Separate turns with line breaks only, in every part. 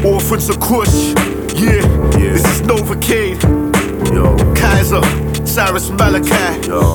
Orphans of Kush, yeah. This is Novocaine, yo. Kaiser, Cyrus Malachi, yo.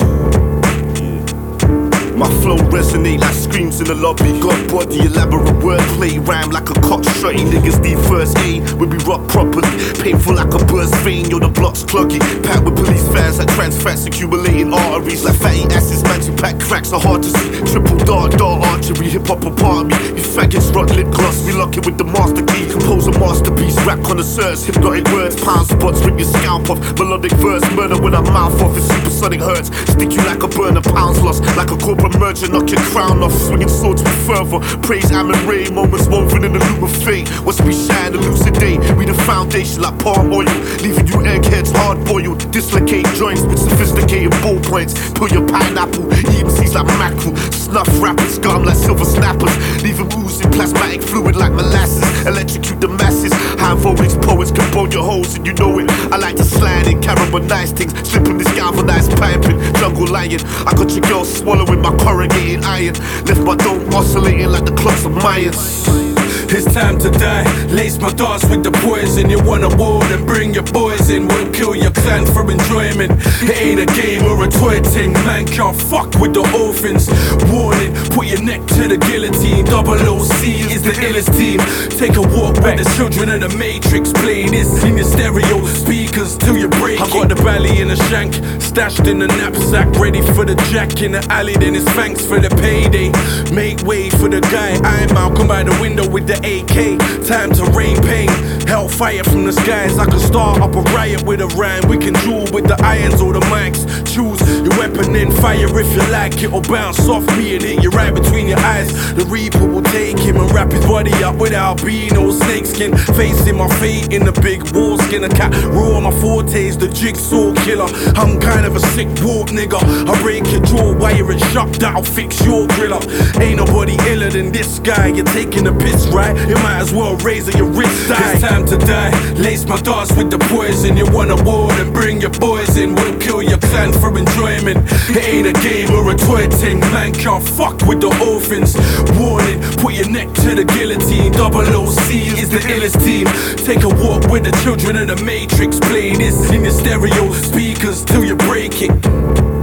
My flow resonate like screams in the lobby. God body, elaborate wordplay, rhyme like a cock shotty. Niggas need first aid when we rock properly. Painful like a burst vein, yo, the block's cloggy. Packed with police vans like trans fats accumulating arteries. Like fatty acids, man, to pack cracks are hard to see. Triple dart archery, hip-hop apart me. We faggots rock lip gloss, we lock it with the master key. Compose a masterpiece, rap connoisseurs, hypnotic words. Pound spots, rip your scalp off. Melodic verse, murder with a mouth off. It's supersonic hurts, stick you like a burner. Pounds lost, like a corporate merger, knock your crown off. Swinging swords with fervor, praise Amun Ray. Moments woven in the loop of fate. Watch me shine, elucidate. We the foundation like palm oil, leaving you eggheads hard boiled. Dislocate joints with sophisticated ballpoints. Pull your pineapple, eating seeds like mackerel. Snuff rappers, scum like silver snappers. Leaving oozing plasmatic fluid like molasses. Electrocute the masses. High voltage poets can bone your holes and you know it. I like to slide in, caramelize things. Slipping this galvanized piping, jungle lion. I got your girl swallowing my corrugated iron. Left my dome oscillating like the clocks of Mayans.
It's time to die, lace my darts with the poison. You want a war, then bring your boys in. Won't kill your clan for enjoyment. It ain't a game or a toy thing. Man can't fuck with the orphans. Warning, put your neck to the guillotine. Double OC is the illest team. Take a walk with the children of the Matrix. Playing this in your stereo speakers till you break it. I got the belly in a shank, stashed in the knapsack, ready for the jack in the alley. Then it's thanks for the payday. Make way for the guy. I'm Malcolm by the window with the AK, time to rain pain. Hellfire from the skies. I can start up a riot with a rhyme. We can duel with the irons or the mics. Choose your weapon and fire if you like. It'll bounce off me and hit you right between your eyes. The Reaper will take him and wrap his body up with albino snakeskin. Facing my fate in the big wall skin. A cat raw, my forte's the jigsaw killer. I'm kind of a sick walk nigga. I break your jaw, wire it shut, that'll fix your grill up. Ain't nobody iller than this guy. You're taking a piss, right? You might as well razor your wrist. It's time to die, lace my darts with the poison. You want a war, then bring your boys in. Won't kill your clan for enjoyment. It ain't a game or a toy thing. Man can't fuck with the orphans. Warning, put your neck to the guillotine. Double OC is the illest team. Take a walk with the children of the Matrix. Playing this in your stereo speakers till you break it.